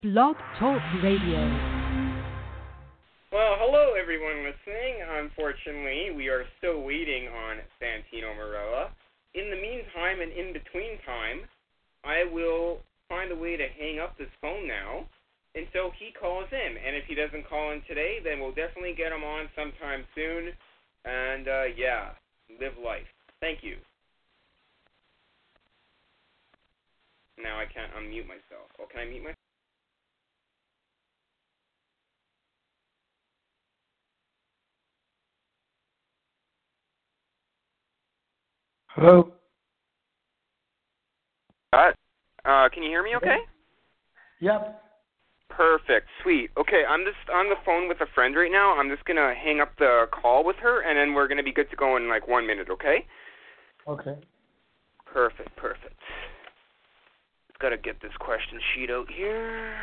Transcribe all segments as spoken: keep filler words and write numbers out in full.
Blog Talk Radio. Well, hello everyone listening. Unfortunately, we are still waiting on Santino Marella. In the meantime and in between time, I will find a way to hang up this phone now until he calls in. And if he doesn't call in today, then we'll definitely get him on sometime soon. And, uh, yeah, live life. Thank you. Now I can't unmute myself. Oh, can I mute myself? Hello? Uh, uh, can you hear me okay? Yep. Perfect. Sweet. Okay, I'm just on the phone with a friend right now. I'm just going to hang up the call with her, and then we're going to be good to go in like one minute, okay? Okay. Perfect, perfect. Got to get this question sheet out here.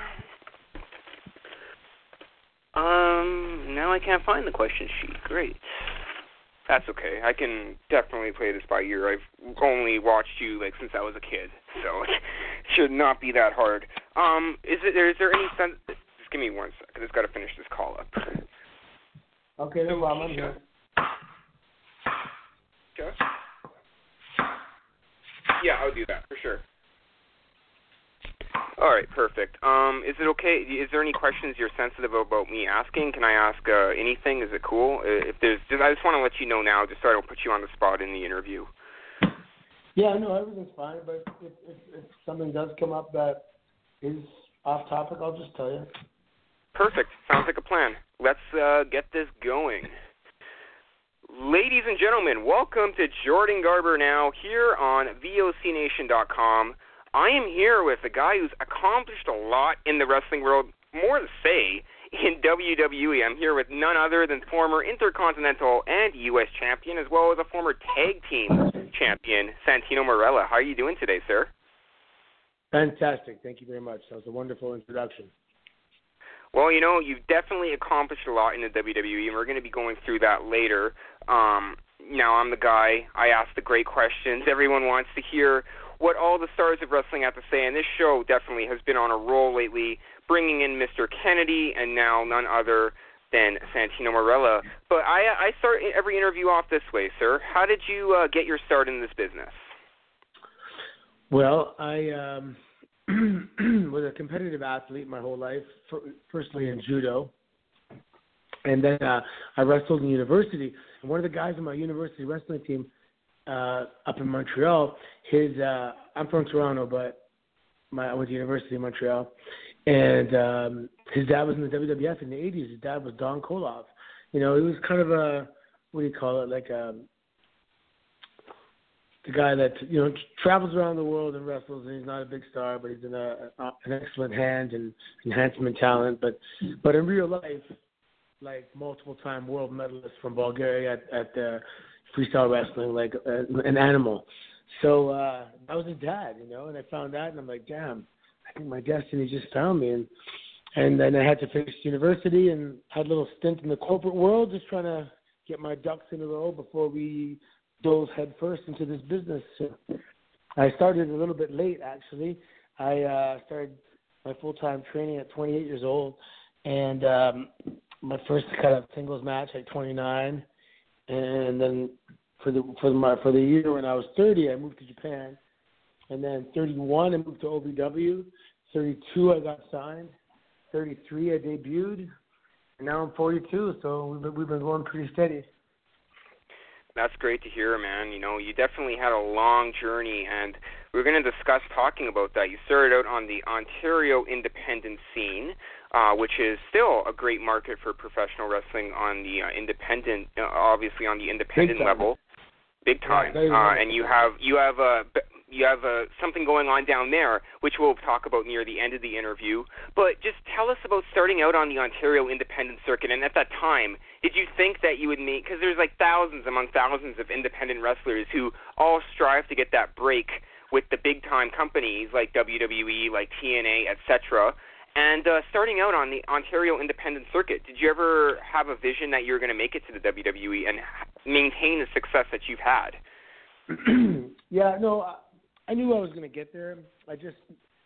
Um, now I can't find the question sheet. Great. That's okay. I can definitely play this by ear. I've only watched you like since I was a kid, so it should not be that hard. Um, is it? Is there any sense? Just give me one second. I just got to finish this call up. Okay, no problem. I'm here. Okay. Yeah, I'll do that for sure. All right, perfect. Um, is it okay? Is there any questions you're sensitive about me asking? Can I ask uh, anything? Is it cool? If there's, just, I just want to let you know now, just so I don't put you on the spot in the interview. Yeah, no, everything's fine. But if, if, if something does come up that is off topic, I'll just tell you. Perfect. Sounds like a plan. Let's uh, get this going. Ladies and gentlemen, welcome to Jordan Garber Now here on V O C Nation dot com. I am here with a guy who's accomplished a lot in the wrestling world, more to say, in W W E. I'm here with none other than former Intercontinental and U S champion, as well as a former tag team champion, Santino Marella. How are you doing today, sir? Fantastic. Thank you very much. That was a wonderful introduction. Well, you know, you've definitely accomplished a lot in the W W E, and we're going to be going through that later. Um, now, I'm the guy. I ask the great questions. Everyone wants to hear what all the stars of wrestling have to say, and this show definitely has been on a roll lately, bringing in Mister Kennedy and now none other than Santino Marella. But I, I start every interview off this way, sir. How did you uh, get your start in this business? Well, I um, was a competitive athlete my whole life, firstly in judo, and then uh, I wrestled in university. And one of the guys on my university wrestling team uh, up in Montreal, his uh, I'm from Toronto, but my, I went to University of Montreal, and um, his dad was in the W W F in the eighties. His dad was Don Koloff. You know, he was kind of a, what do you call it, like a, the guy that, you know, travels around the world and wrestles, and he's not a big star, but he's in a, a, an excellent hand and enhancement talent. But but in real life, like multiple-time world medalist from Bulgaria at, at the freestyle wrestling, like uh, an animal. So uh, that was his dad, you know, and I found that, and I'm like, damn, I think my destiny just found me. And and then I had to finish university and had a little stint in the corporate world, just trying to get my ducks in a row before we dove head first into this business. So I started a little bit late, actually. I uh, started my full-time training at twenty-eight years old, and um, my first kind of singles match at twenty-nine, and then for the for the for the year when I was thirty, I moved to Japan, and then thirty-one, I moved to O V W. thirty-two, I got signed. thirty-three, I debuted, and now I'm forty-two. So we've been, we've been going pretty steady. That's great to hear, man. You know, you definitely had a long journey, and we're going to discuss talking about that. You started out on the Ontario independent scene, uh, which is still a great market for professional wrestling on the uh, independent, uh, obviously on the independent Big level, big time. Yeah, uh, and you have you have a. Uh, You have uh, something going on down there, which we'll talk about near the end of the interview. But just tell us about starting out on the Ontario independent circuit. And at that time, did you think that you would make, because there's like thousands among thousands of independent wrestlers who all strive to get that break with the big-time companies like W W E, like T N A, et cetera. And uh, starting out on the Ontario independent circuit, did you ever have a vision that you were going to make it to the W W E and maintain the success that you've had? Yeah, no, I, I knew I was going to get there. I just,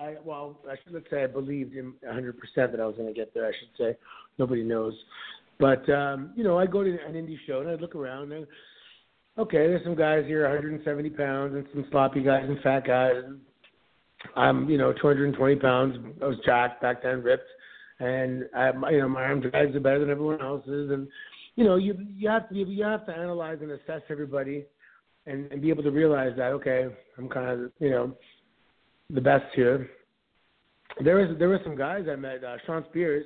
I well, I should, let's say I believed in one hundred percent that I was going to get there. I should say, nobody knows, but um, you know, I go to an indie show and I look around and okay, there's some guys here, one hundred seventy pounds, and some sloppy guys and fat guys. And I'm, you know, two hundred twenty pounds. I was jacked back then, ripped, and I, you know, my arm drags are better than everyone else's. And you know, you you have to be, you have to analyze and assess everybody, and, and be able to realize that okay, I'm kind of, you know, the best here. There was there were some guys I met. Uh, Sean Spears.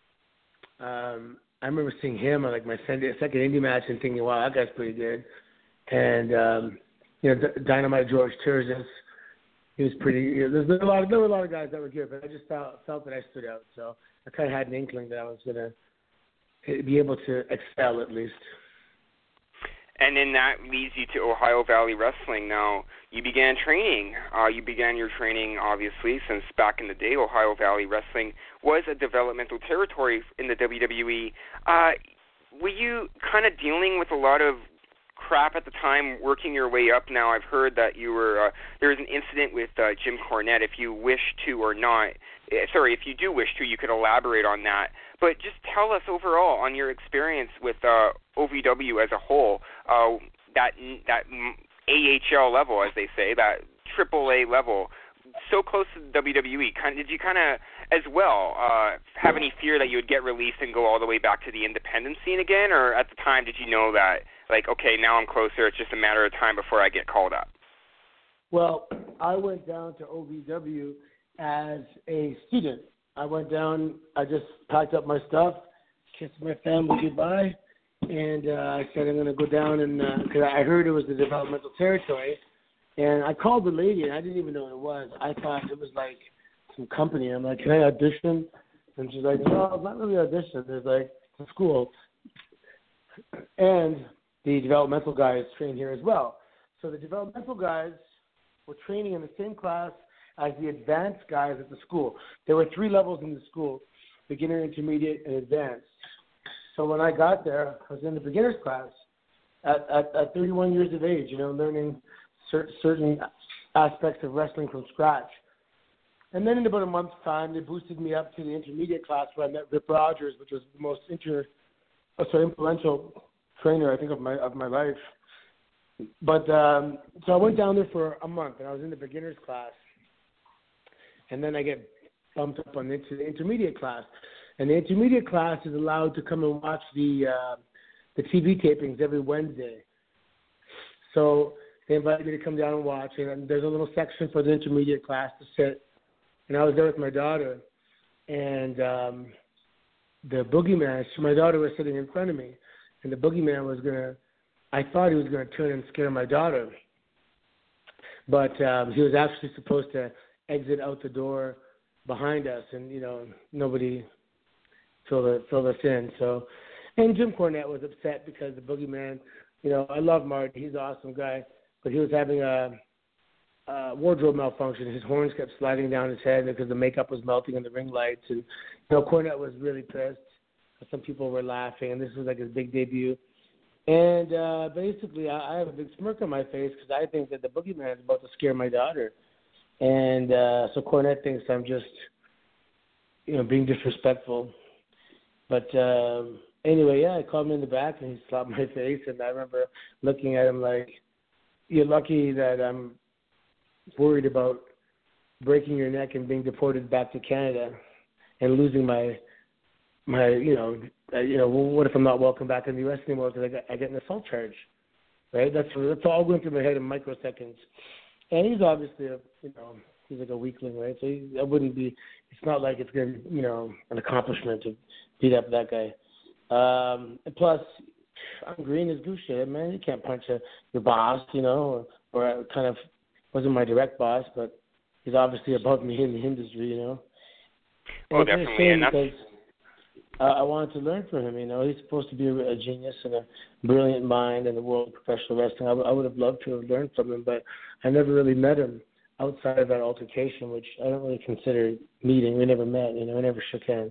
Um, I remember seeing him on like my second indie match and thinking, wow, that guy's pretty good. And um, you know, D- Dynamite George Turgis, he was pretty. You know, there's a lot of, there were a lot of guys that were good, but I just felt felt that I stood out. So I kind of had an inkling that I was gonna be able to excel at least. And then that leads you to Ohio Valley Wrestling. Now, you began training. Uh, you began your training, obviously, since back in the day. Ohio Valley Wrestling was a developmental territory in the W W E. Uh, were you kind of dealing with a lot of crap at the time, working your way up? Now, I've heard that you were uh, there was an incident with uh, Jim Cornette. If you wish to or not, uh, sorry, if you do wish to, you could elaborate on that. But just tell us overall on your experience with uh, O V W as a whole, uh, that that A H L level, as they say, that triple A level, so close to the W W E. Kind of, did you kind of, as well, uh, have any fear that you would get released and go all the way back to the independent scene again? Or at the time, did you know that, like, okay, now I'm closer, it's just a matter of time before I get called up? Well, I went down to O V W as a student. I went down, I just packed up my stuff, kissed my family goodbye, and uh, I said I'm going to go down and, because uh, I heard it was the developmental territory, and I called the lady, and I didn't even know what it was. I thought it was like some company. I'm like, can I audition? And she's like, no, it's not really audition. There's like a school. And the developmental guys train here as well. So the developmental guys were training in the same class as the advanced guys at the school. There were three levels in the school, beginner, intermediate, and advanced. So when I got there, I was in the beginner's class at, at, at thirty-one years of age, you know, learning cer- certain aspects of wrestling from scratch. And then in about a month's time, they boosted me up to the intermediate class where I met Rip Rogers, which was the most inter, oh, sorry, influential trainer, I think, of my of my life. But um, so I went down there for a month, and I was in the beginner's class. And then I get bumped up on into the intermediate class. And the intermediate class is allowed to come and watch the uh, the T V tapings every Wednesday. So they invited me to come down and watch, and there's a little section for the intermediate class to sit. And I was there with my daughter, and um, the boogeyman, my daughter was sitting in front of me, and the boogeyman was going to, I thought he was going to turn and scare my daughter. But um, he was actually supposed to exit out the door behind us, and, you know, nobody filled, it, filled us in. So, and Jim Cornette was upset because the boogeyman, you know, I love Marty, he's an awesome guy, but he was having a, a wardrobe malfunction. His horns kept sliding down his head because the makeup was melting in the ring lights, and, you know, Cornette was really pissed. Some people were laughing, and this was like his big debut. And uh, basically, I, I have a big smirk on my face because I think that the boogeyman is about to scare my daughter. And uh, so Cornette thinks I'm just, you know, being disrespectful. But um, anyway, yeah, I called him in the back, and he slapped my face. And I remember looking at him like, you're lucky that I'm worried about breaking your neck and being deported back to Canada and losing my, my you know, uh, you know, what if I'm not welcome back in the U S anymore because I, got, I get an assault charge, right? That's that's all going through my head in microseconds. And he's obviously, a, you know, he's like a weakling, right? So he, that wouldn't be, it's not like it's going to be, you know, an accomplishment to beat up that guy. Um, and plus, I'm green as goose shit, man. You can't punch a, your boss, you know, or, or kind of wasn't my direct boss, but he's obviously above me in the industry, you know. Oh, definitely. And that's... Uh, I wanted to learn from him. You know, he's supposed to be a, a genius and a brilliant mind in the world of professional wrestling. I, w- I would have loved to have learned from him, but I never really met him outside of that altercation, which I don't really consider meeting. We never met. You know, we never shook hands.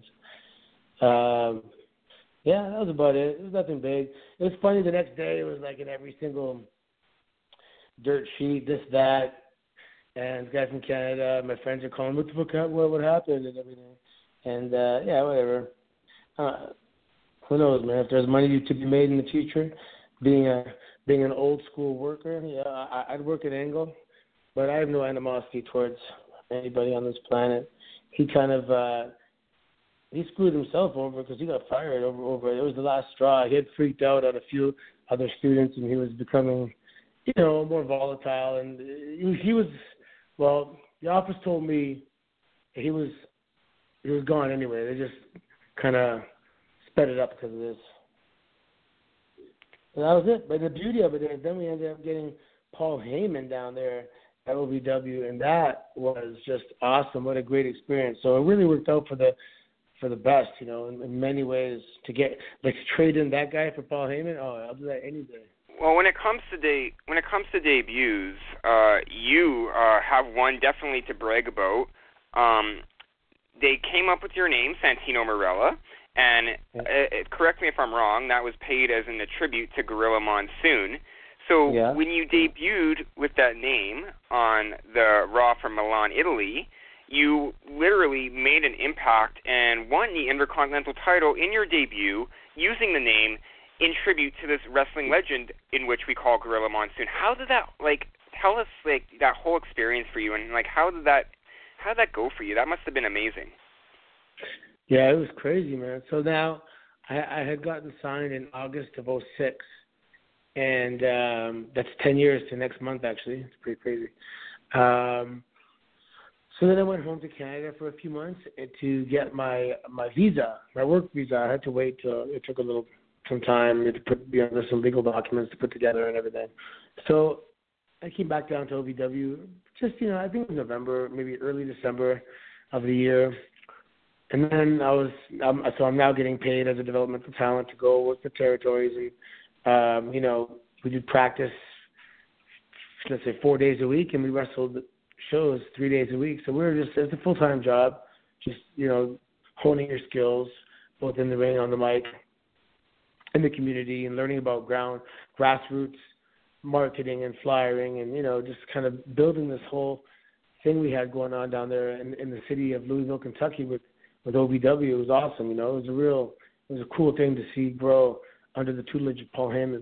Um, yeah, that was about it. It was nothing big. It was funny. The next day, it was like in every single dirt sheet, this, that. And guys from Canada, my friends are calling, what the fuck, hap- what, what happened and everything. And, uh, yeah, whatever. Uh, who knows, man? If there's money to be made in the future, being a being an old school worker, yeah, I, I'd work at Angle. But I have no animosity towards anybody on this planet. He kind of, uh, he screwed himself over because he got fired over, over, it was the last straw. He had freaked out at a few other students, and he was becoming, you know, more volatile. And he, he was, well, the office told me he was, he was gone anyway. They just kind of sped it up because of this. And that was it. But the beauty of it is then we ended up getting Paul Heyman down there at O V W, and that was just awesome. What a great experience. So it really worked out for the for the best, you know, in, in many ways. To get like to trade in that guy for Paul Heyman, oh, I'll do that any day. Well, when it comes to de- when it comes to debuts, uh, you uh, have one definitely to brag about. Um, they came up with your name, Santino Marella, and yeah. uh, correct me if I'm wrong, that was paid as an attribute to Gorilla Monsoon. So yeah. when you debuted with that name on the Raw from Milan, Italy, you literally made an impact and won the Intercontinental title in your debut using the name in tribute to this wrestling legend in which we call Gorilla Monsoon. How did that, like, tell us, like, that whole experience for you, and, like, how did that, how did that go for you? That must have been amazing. Yeah, it was crazy, man. So now I, I had gotten signed in August of oh six. And um, that's ten years to next month, actually. It's pretty crazy. Um, so then I went home to Canada for a few months to get my my visa, my work visa. I had to wait till it took a little some time to put, you know, there's some legal documents to put together and everything. So I came back down to O V W just, you know, I think it was November, maybe early December of the year. And then I was, um, so I'm now getting paid as a developmental talent to go work the territories. And Um, you know, we did practice, let's say, four days a week, and we wrestled shows three days a week. So we were just, it's a full-time job, just, you know, honing your skills, both in the ring, on the mic, in the community, and learning about ground, grassroots marketing and flyering, and, you know, just kind of building this whole thing we had going on down there in, in the city of Louisville, Kentucky with, with O V W. It was awesome, you know. It was a real, it was a cool thing to see grow under the tutelage of Paul Heyman.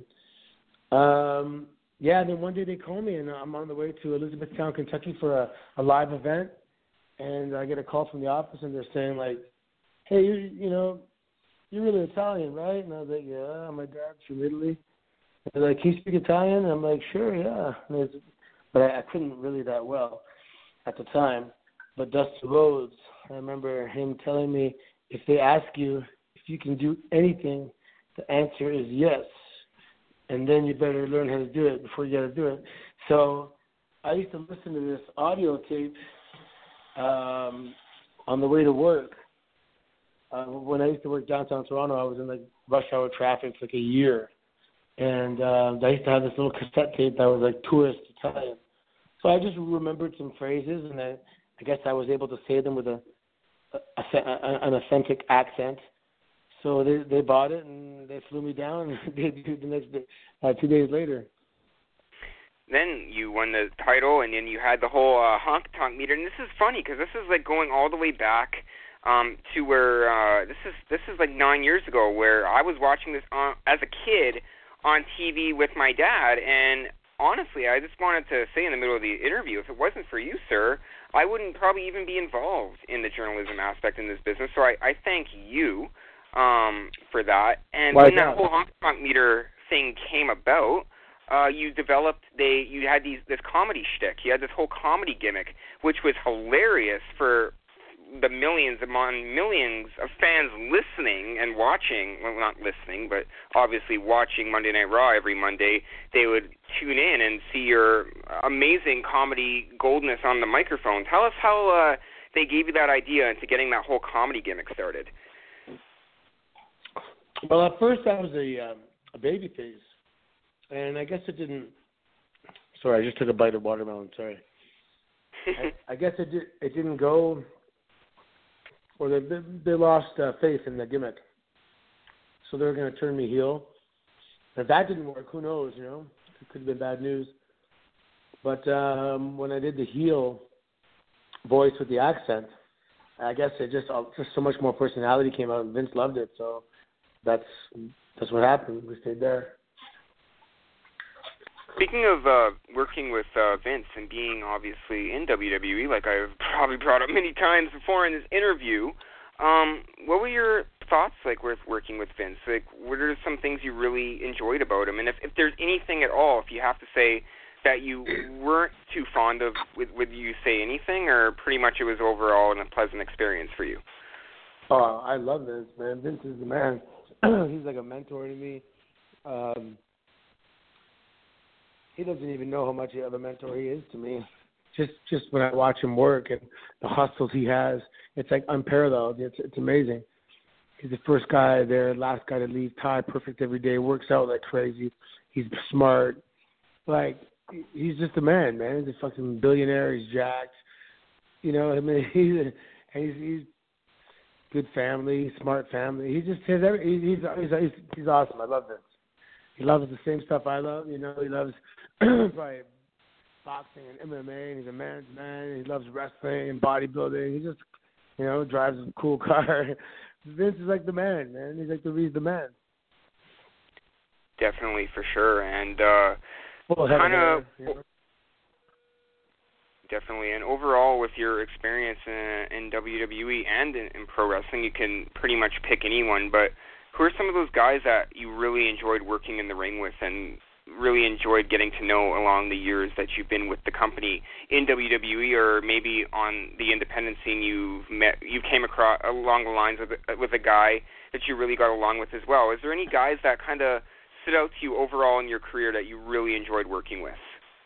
Um, yeah, and then one day they call me, and I'm on the way to Elizabethtown, Kentucky for a, a live event, and I get a call from the office, and they're saying, like, hey, you you know, you're really Italian, right? And I was like, yeah, my dad's from Italy. And they're like, can you speak Italian? And I'm like, sure, yeah. And but I, I couldn't really that well at the time. But Dusty Rhodes, I remember him telling me, if they ask you if you can do anything, the answer is yes, and then you better learn how to do it before you got to do it. So I used to listen to this audio tape um, on the way to work. Uh, when I used to work downtown Toronto, I was in like rush hour traffic for like a year, and uh, I used to have this little cassette tape that was like tourist Italian. So I just remembered some phrases, and I, I guess I was able to say them with a, a, a an authentic accent. So they they bought it, and they flew me down, and they did the next day, uh, two days later. Then you won the title, and then you had the whole uh, honk tonk meter. And this is funny because this is like going all the way back um, to where uh, this is this is like nine years ago, where I was watching this on, as a kid on T V with my dad. And honestly, I just wanted to say in the middle of the interview, if it wasn't for you, sir, I wouldn't probably even be involved in the journalism aspect in this business. So I, I thank you. Um, for that, and Why when that not? whole honk tonk meter thing came about, uh, you developed they you had these this comedy shtick. You had this whole comedy gimmick, which was hilarious for the millions among millions of fans listening and watching. Well, not listening, but obviously watching Monday Night Raw every Monday. They would tune in and see your amazing comedy goldness on the microphone. Tell us how uh, they gave you that idea into getting that whole comedy gimmick started. Well, at first I was a um, a baby face, and I guess it didn't. Sorry, I just took a bite of watermelon. Sorry. I, I guess it did, it didn't go, or they they, they lost uh, faith in the gimmick, so they were going to turn me heel. If that didn't work, who knows? You know, it could have been bad news. But um, when I did the heel voice with the accent, I guess it just uh, just so much more personality came out, and Vince loved it. So that's that's what happened. We stayed there. Speaking of uh, working with uh, Vince and being obviously in W W E, like I've probably brought up many times before in this interview, um, what were your thoughts like with working with Vince? Like, what are some things you really enjoyed about him? And if, if there's anything at all, if you have to say that you weren't too fond of, would, would you say anything, or pretty much it was overall a pleasant experience for you? Oh, I love Vince, man. Vince is the man. He's like a mentor to me. Um, he doesn't even know how much of a mentor he is to me. Just just when I watch him work and the hustles he has, it's like unparalleled. It's it's amazing. He's the first guy there, last guy to leave, tie perfect every day, works out like crazy. He's smart. Like, he's just a man, man. He's a fucking billionaire. He's jacked. You know, I mean, he's he's, he's good family, smart family. He just has every. He's he's he's, he's awesome. I love Vince. He loves the same stuff I love. You know, he loves probably boxing and M M A. And he's a man's man. He loves wrestling and bodybuilding. He just, you know, drives a cool car. Vince is like the man, man. He's like the he's the man. Definitely, for sure, and uh, well, kind of. You know? Definitely, and overall, with your experience in, in W W E and in, in pro wrestling, you can pretty much pick anyone. But who are some of those guys that you really enjoyed working in the ring with, and really enjoyed getting to know along the years that you've been with the company in W W E, or maybe on the independent scene you've met, you came across along the lines of with a guy that you really got along with as well? Is there any guys that kind of stood out to you overall in your career that you really enjoyed working with?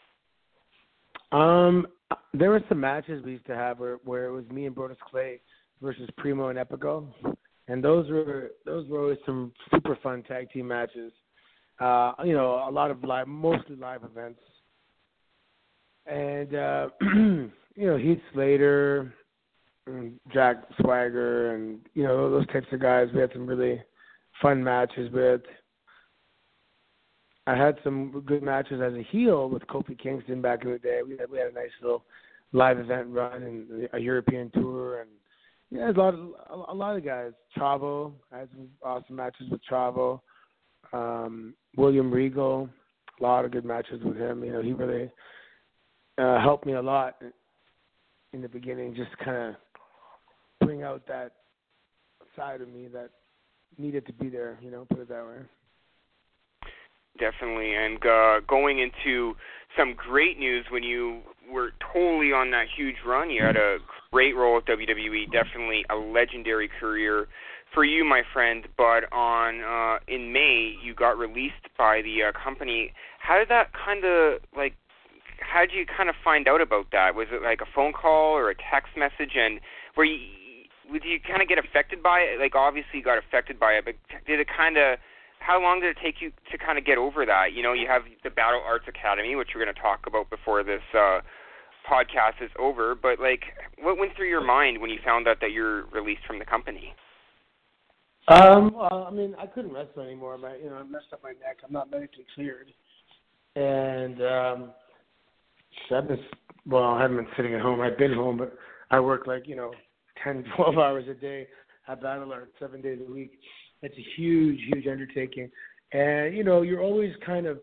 Um, there were some matches we used to have where, where it was me and Brodus Clay versus Primo and Epico, and those were those were always some super fun tag team matches. Uh, you know, a lot of live, mostly live events, and uh, you know, Heath Slater, and Jack Swagger, and you know, those types of guys. We had some really fun matches with. I had some good matches as a heel with Kofi Kingston back in the day. We had we had a nice little live event run and a European tour, and yeah, a lot of a lot of guys. Chavo, I had some awesome matches with Chavo. Um, William Regal, a lot of good matches with him. You know, he really uh, helped me a lot in the beginning. Just kind of bring out that side of me that needed to be there. You know, put it that way. Definitely, and uh, going into some great news when you were totally on that huge run. You had a great role at W W E, definitely a legendary career for you, my friend. But on uh, in May, you got released by the uh, company. How did that kind of, like, how did you kind of find out about that? Was it like a phone call or a text message? And were you, did you kind of get affected by it? Like, obviously you got affected by it, but did it kind of, how long did it take you to kind of get over that? You know, you have the Battle Arts Academy, which we're going to talk about before this uh, podcast is over. But, like, what went through your mind when you found out that you're released from the company? Um, well, I mean, I couldn't wrestle anymore. My, you know, I messed up my neck. I'm not medically cleared. And um, I've been, well, I haven't been sitting at home. I've been home, but I work like, you know, ten, twelve hours a day at Battle Arts, seven days a week. It's a huge, huge undertaking. And, you know, you're always kind of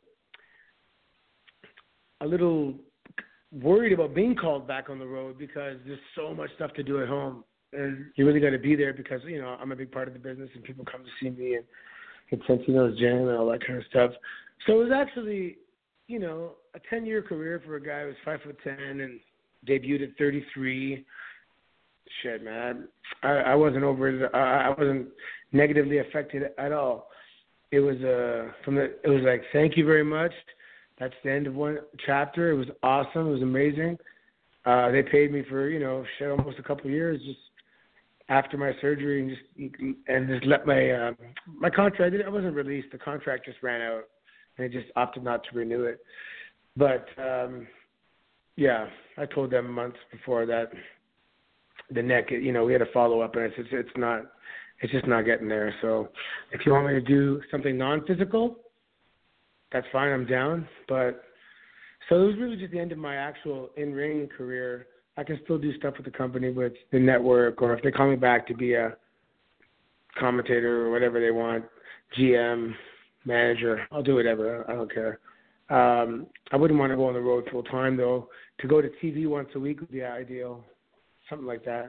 a little worried about being called back on the road because there's so much stuff to do at home. And you really got to be there because, you know, I'm a big part of the business and people come to see me and at Santino's gym and all that kind of stuff. So it was actually, you know, a ten-year career for a guy who was five foot ten and debuted at thirty-three. Shit, man, I, I wasn't over it. I, I wasn't negatively affected at all. It was uh from the. It was like, thank you very much. That's the end of one chapter. It was awesome. It was amazing. Uh, they paid me for, you know, shit, almost a couple of years just after my surgery, and just and just let my uh, my contract. I wasn't released. The contract just ran out, and I just opted not to renew it. But um, yeah, I told them months before that the neck, you know, we had a follow up, and it's it's, it's not, it's just not getting there. So if you want me to do something non-physical, that's fine. I'm down. But So it was really just the end of my actual in-ring career. I can still do stuff with the company, with the network, or if they call me back to be a commentator or whatever they want, G M, manager, I'll do whatever. I don't care. Um, I wouldn't want to go on the road full time, though. To go to T V once a week would be ideal, something like that.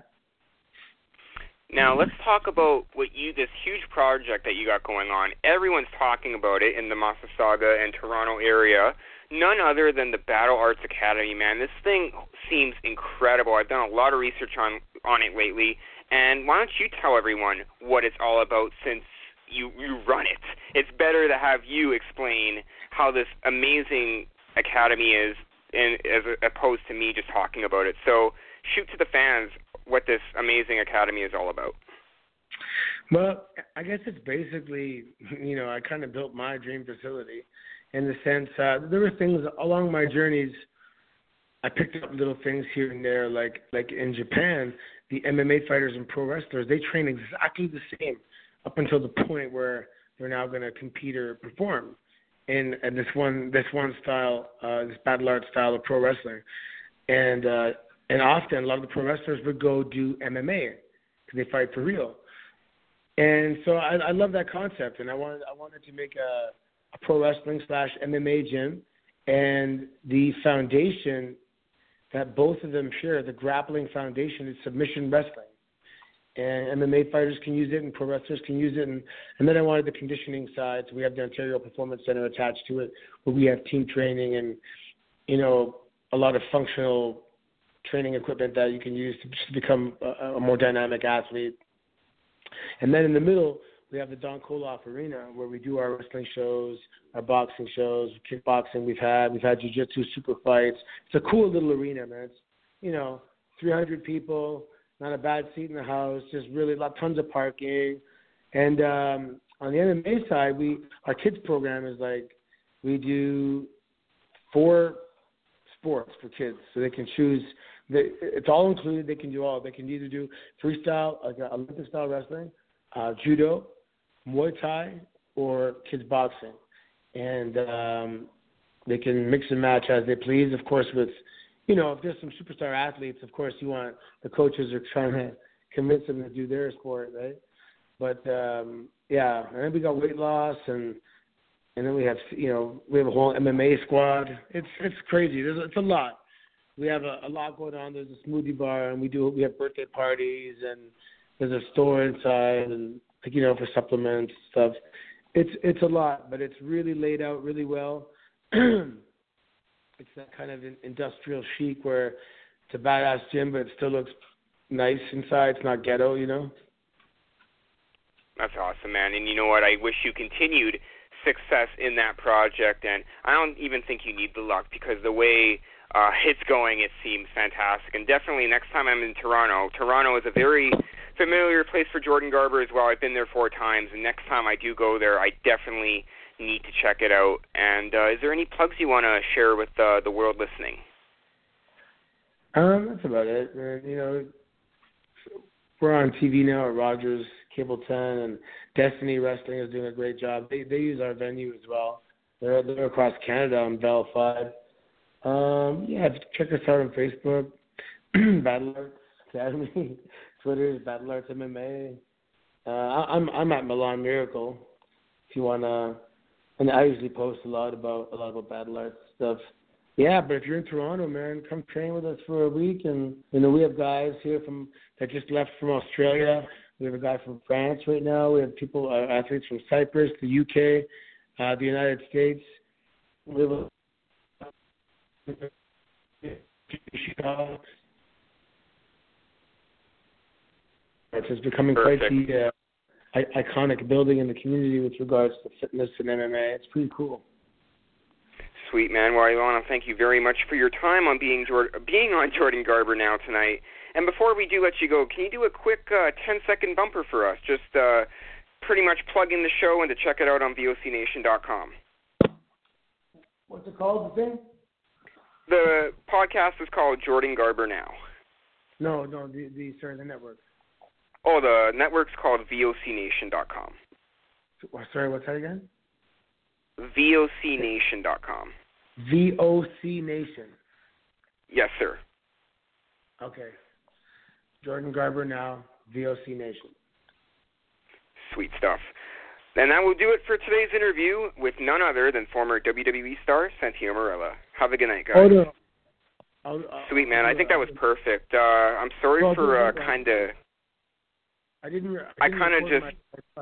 Now, let's talk about what you this huge project that you got going on. Everyone's talking about it in the Mississauga and Toronto area. None other than the Battle Arts Academy, man. This thing seems incredible. I've done a lot of research on, on it lately. And why don't you tell everyone what it's all about, since you, you run it? It's better to have you explain how this amazing academy is, in, as opposed to me just talking about it. So shoot to the fans what this amazing academy is all about. Well, I guess it's basically, you know, I kind of built my dream facility in the sense uh, there were things along my journeys. I picked up little things here and there, like like in Japan, the M M A fighters and pro wrestlers, they train exactly the same up until the point where they're now going to compete or perform in, in this one this one style, uh, this battle art style of pro wrestling. And uh, and often a lot of the pro wrestlers would go do M M A because they fight for real. And so I, I love that concept, and I wanted I wanted to make a, a pro wrestling slash M M A gym, and the foundation that both of them share, the grappling foundation, is submission wrestling. And M M A fighters can use it, and pro wrestlers can use it. And, and then I wanted the conditioning side. So we have the Ontario Performance Center attached to it, where we have team training and, you know, a lot of functional training equipment that you can use to just become a, a more dynamic athlete. And then in the middle, we have the Don Koloff Arena, where we do our wrestling shows, our boxing shows, kickboxing we've had. We've had jiu-jitsu super fights. It's a cool little arena, man. It's, you know, three hundred people, not a bad seat in the house, just really lot, tons of parking. And um, on the M M A side, we our kids program is like we do four sports for kids, so they can choose. They, it's all included. They can do all. They can either do freestyle, like uh, Olympic style wrestling, uh, judo, Muay Thai, or kids boxing, and um, they can mix and match as they please. Of course, with you know, if there's some superstar athletes, of course you want the coaches are trying to convince them to do their sport, right? But um, yeah, and then we got weight loss, and and then we have you know we have a whole M M A squad. It's it's crazy. There's it's a lot. We have a, a lot going on. There's a smoothie bar, and we do we have birthday parties, and there's a store inside, and you know for supplements stuff. It's it's a lot, but it's really laid out really well. It's that kind of industrial chic where it's a badass gym, but it still looks nice inside. It's not ghetto, you know. That's awesome, man. And you know what? I wish you continued success in that project. And I don't even think you need the luck, because the way uh, it's going, it seems fantastic. And definitely next time I'm in Toronto, Toronto is a very familiar place for Jordan Garber as well. I've been there four times, and next time I do go there, I definitely need to check it out. And uh, is there any plugs you want to share with uh, the world listening? Um, that's about it. And, you know, we're on T V now at Rogers Cable ten, and Destiny Wrestling is doing a great job. They they use our venue as well. They're they're across Canada on Bell Five. Um, yeah, check us out on Facebook, Battle Arts Academy. Twitter is Battle Arts M M A. Uh, I'm I'm at Milan Miracle. If you wanna, and I usually post a lot about a lot about Battle Arts stuff. Yeah, but if you're in Toronto, man, come train with us for a week. And you know we have guys here from that just left from Australia. We have a guy from France right now. We have people, uh, athletes from Cyprus, the U K, uh, the United States. We have a Chicago. It's becoming Perfect. quite the uh, I- iconic building in the community with regards to fitness and M M A. It's pretty cool. Sweet, man. Well, I want to thank you very much for your time on being Jord- being on Jordan Garber Now tonight. And before we do let you go, can you do a quick uh, ten-second bumper for us? Just uh, pretty much plug in the show and to check it out on V O C Nation dot com. What's it called, the thing? The podcast is called Jordan Garber Now. No, no, the, the sorry, the network. Oh, the network's called V O C Nation dot com. Sorry, what's that again? V O C Nation dot com. V O C Nation. Yes, sir. Okay. Jordan Garber now, V O C Nation. Sweet stuff. And that will do it for today's interview with none other than former W W E star Santino Marella. Have a good night, guys. Oh, no. I'll, I'll, Sweet, man. I'll, I think that was perfect. Uh, I'm sorry well, for uh, kind of... I didn't... I, I didn't kind of just... My,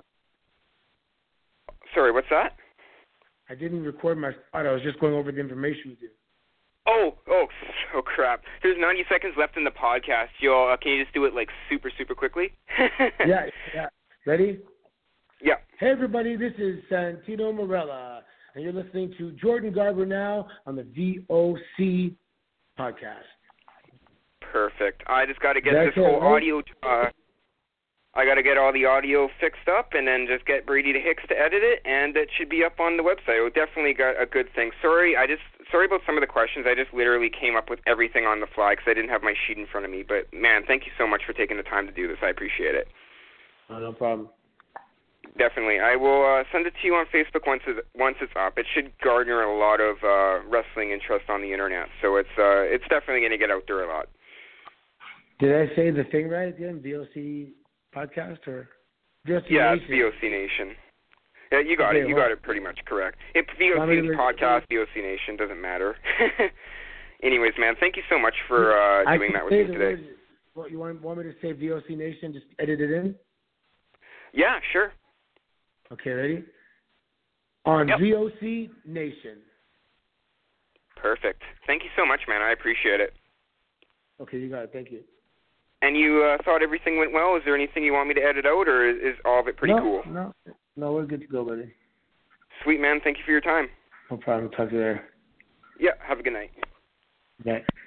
sorry, what's that? I didn't record my spot. I was just going over the information with you. Oh, oh, oh, crap. There's ninety seconds left in the podcast. Yo, uh, can you just do it, like, super, super quickly? yeah, yeah. Ready? Yeah. Hey, everybody, this is Santino Marella, and you're listening to Jordan Garber Now on the V O C podcast. Perfect. I just got to get That's this whole it, right? audio... Uh, I got to get all the audio fixed up and then just get Brady to Hicks to edit it, and it should be up on the website. It definitely got a good thing. Sorry, I just sorry about some of the questions. I just literally came up with everything on the fly because I didn't have my sheet in front of me. But, man, thank you so much for taking the time to do this. I appreciate it. Oh, no problem. Definitely. I will uh, send it to you on Facebook once it's, once it's up. It should garner a lot of uh, wrestling interest on the Internet, so it's uh, it's definitely going to get out there a lot. Did I say the thing right again? V O C podcast or V O C yeah, Nation? it's V O C Nation. Yeah, you got okay, it. You well, got it pretty much correct. It, V O C podcast, V O C Nation, doesn't matter. Anyways, man, thank you so much for uh, doing that with me today. Word, what, you want, want me to say V O C Nation, just edit it in? Yeah, sure. Okay, ready? On yep. V O C Nation. Perfect. Thank you so much, man. I appreciate it. Okay, you got it. Thank you. And you uh, thought everything went well? Is there anything you want me to edit out, or is, is all of it pretty no, cool? No, no, we're good to go, buddy. Sweet, man. Thank you for your time. No problem. Talk to you later. Yeah, have a good night. Bye.